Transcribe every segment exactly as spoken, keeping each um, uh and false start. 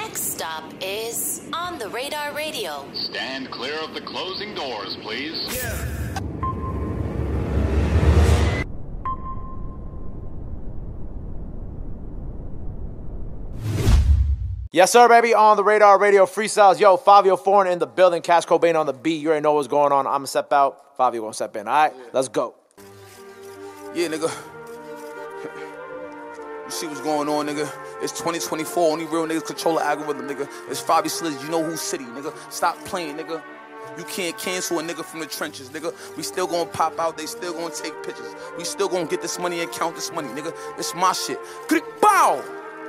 next stop is On the Radar Radio. Stand clear of the closing doors, please. Yeah. Yes, sir, baby. On the Radar Radio freestyles. Yo, Fabio Foreign in the building. Cash Cobain on the beat. You already know what's going on. I'm going to step out. Fabio going to step in. All right, yeah. Let's go. Yeah, nigga. You see what's going on, nigga. It's twenty twenty-four. Only real niggas control the algorithm, nigga. It's Fabio Sliz. You know who's city, nigga. Stop playing, nigga. You can't cancel a nigga from the trenches, nigga. We still gonna pop out. They still gonna take pictures. We still gonna get this money and count this money, nigga. It's my shit. Bow!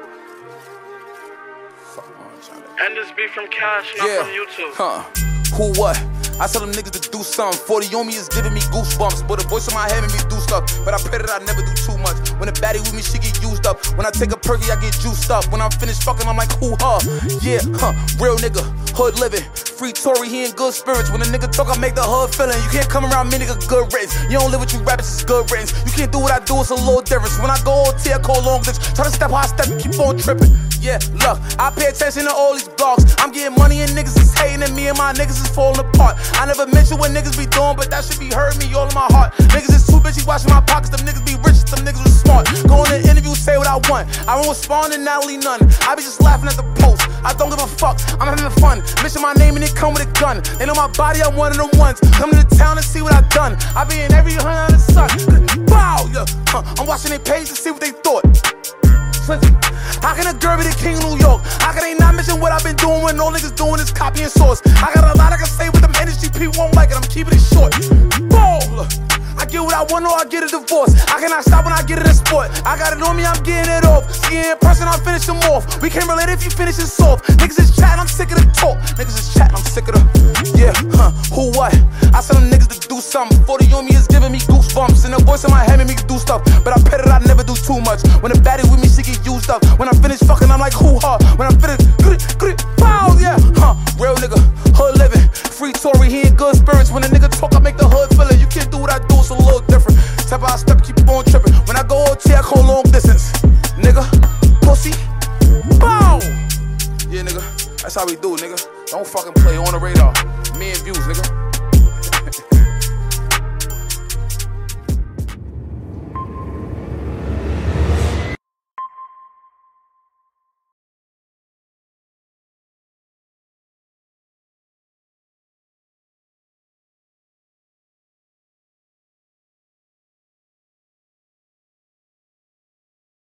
And this be from Cash, not yeah. from YouTube. Huh. Who what? I tell them niggas to do something. forty on me is giving me goosebumps. But the voice in my head make me do stuff. But I pray that I never do too much. When a baddie with me, she get used up. When I take a perky, I get juiced up. When I'm finished fucking, I'm like, who, huh? Yeah, huh. Real nigga, hood living. Free Tory, he in good spirits. When a nigga talk, I make the hood feeling. You can't come around me, nigga, good riddance. You don't live with you rappers, it's good riddance. You can't do what I do, it's a little difference. When I go O T, I call long distance. Try to step how I step, keep on tripping. Yeah, look, I pay attention to all these blogs. I'm getting money and niggas is hating and me and my niggas is falling apart. I never mention what niggas be doing, but that should be hurting me all in my heart. Niggas is too busy watching my pockets, them niggas be rich, them niggas was smart. Go on the interview, say what I want. I won't respond and not leave none. I be just laughing at the post. I don't give a fuck, I'm having fun. Mention my name and it come with a gun. They know my body, I'm one of them ones. Come to the town and see what I done. I be in every hunt under the sun. Wow, yeah, huh. I'm watching their page to see what they thought. How can a girl be the king of New York? How can they not mention what I've been doing when all niggas doing is copying source? I got a lot I can say with them energy, people won't like it, I'm keeping it short. Ball! I get what I want or I get a divorce. I cannot stop when I get it in sport. I got it on me, I'm getting it off. See in person, I'm finishing off. We can't relate if you finish it soft. Niggas is chatting, I'm sick of the talk. Niggas is chatting, I'm sick of the... Yeah, huh, who what? I tell them niggas to do something. forty on me is giving me goosebumps. And the voice in my head make me do stuff. But I pray that I never do too much. When a baddie with me, she get used up. When I finish fucking, I'm like, who, huh? When I'm finished, grit, grit, pow, yeah, huh. Real nigga, hood living. Free Tory, he in good spirits. When a nigga talk, I make the hood feel it. You can't do what I do, it's a little different. Step by step, keep on tripping. When I go O T, I call long distance. Nigga, pussy, bow. Yeah, nigga, that's how we do, nigga. Don't fucking play on the radar.